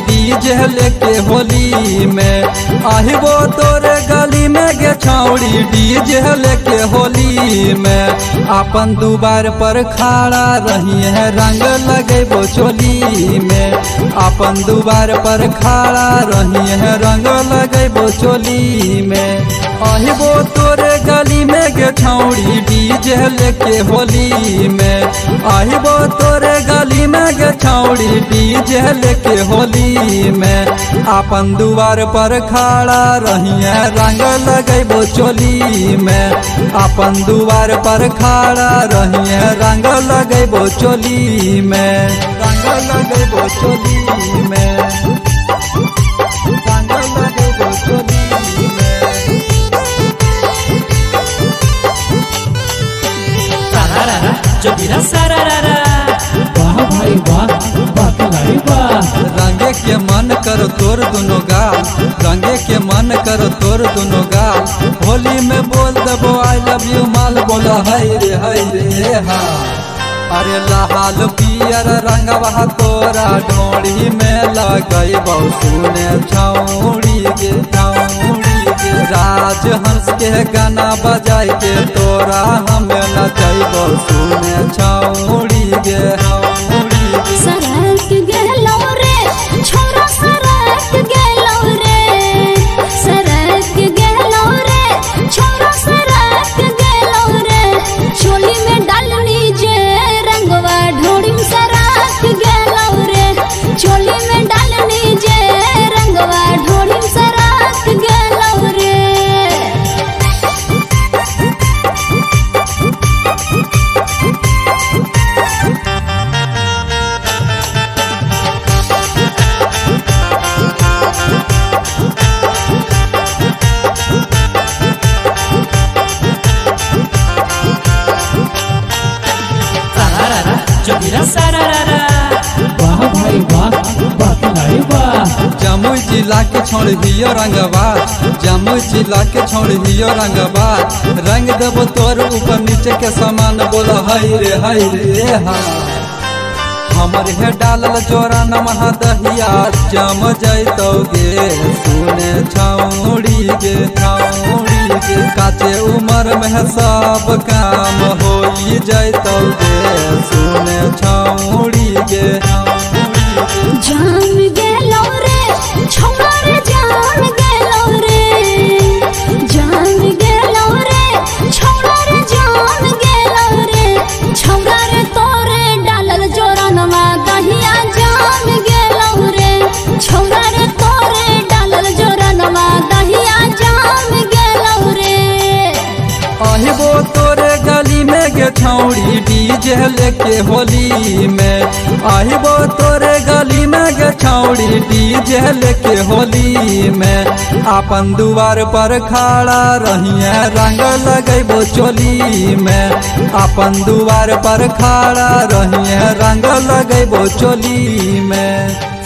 DJ लेके होली में। आहिबो तोरे गली में गे छौड़ी डीजे लेके होली में। अपन दुबार पर खड़ा रही है रंग लगेबो चोली में। अपन दुबार पर खड़ा रही है रंग लगेबो चोली में। आहिबो तोरे गली में गे छौड़ी डीजे लेके होली में। आहिबो तोरे गली में गे छौड़ी डीजे लेके होली में। अपन दुआर पर खड़ा रही है रंग लगेबो चोली में। अपन दुआर पर खड़ा रही है रंग लगेबो चोली में। रंग लगेबो चोली में। रंग लगेबो चोली में। जोगिरा सारारा वाह भाई वाह वाह खिलाड़ी वाह। रंगे के मन कर तोर दोनों गाल। रंगे के मन कर तोर दोनों गाल। होली में बोल देबो आई लव यू माल बोला हाय रे हा। अरे लाल पियर रंगवा तोरा ढोड़ी में लगैबो सुने छौड़ी गे छौड़ी गे। राजहंस के गाना बजाय के तोरा हमें नचैबो सुने छौड़ी गे छौड़ी गे। सरक गेलो रे छोरा सरक गेलो रे। सरक गेलो रे छोरा सरक गेलो रे। चोली में डालनी जे रंगवा ढोड़ी में सरक गेलो रे। चोली में डालनी जे रंगवा ढोड़ी में सरक गेलो रे। जोगिरा सारारा वाह भाई वाह वाह खिलाड़ी वाह। जमुई जिला के छोड़ हियो रंगवा। जमुई जिला के छोड़ हियो रंगवा। रंग देबो तोर ऊपर नीचे के समान बोला हाय रे हा। हमर है डालल जोरा नमः दहिया जम जैतोगे सुने छौड़ी गे छौड़ी गे। काचे उमर में सब काम होई जैतोगे सुने छौड़ी गे छौड़ी गे। जान गेलो रे छोरा रे जान गेलो रे। जान गेलो रे छोरा रे जान गेलो रे। छोरा रे तोरे डालल जोरा नमा दहिया जान गेलो रे। छोरा रे तोरे डालल जोरा नमा दहिया जान गेलो रे। आहिबो तोरे गली में गे छौड़ी डीजे लेके होली में। आहिबो तोरे गली में गे छौड़ी डीजे लेके होली में। अपन दुआर पर खड़ा रही है रंग लगेबो चोली में। अपन दुआर पर खड़ा रही है रंग लगेबो चोली में।